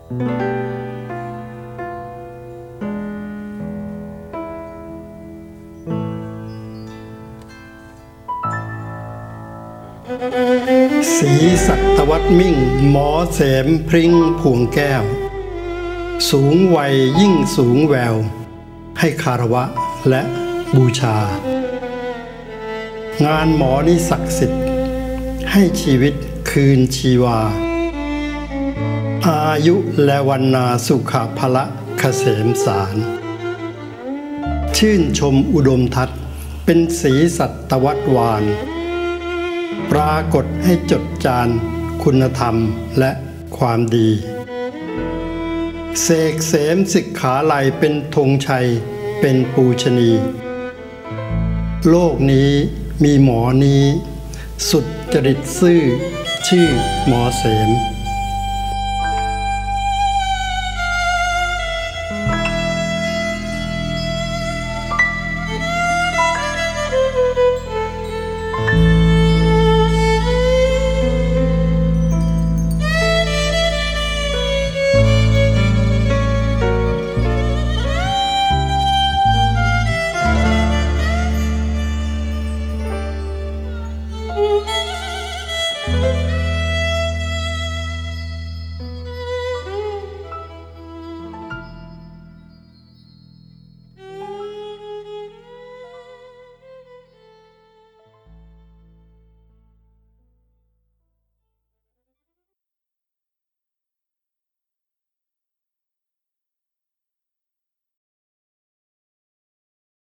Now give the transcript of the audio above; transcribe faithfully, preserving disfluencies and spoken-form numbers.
ศรีสัตวัฒน์มิ่งหมอเสมพริ้งพวงแก้วสูงวัยยิ่งสูงแววให้คารวะและบูชางานหมอนี้ศักดิ์สิทธิ์ให้ชีวิตคืนชีวาอายุและวันนาสุขภละเกษมสารชื่นชมอุดมทัศน์เป็นศรีสัตวัฒน์วานปรากฏให้จดจานคุณธรรมและความดีเสกเสมสิกขาลัยเป็นธงชัยเป็นปูชนีโลกนี้มีหมอนี้สุดจริตซื่อชื่อหมอเสม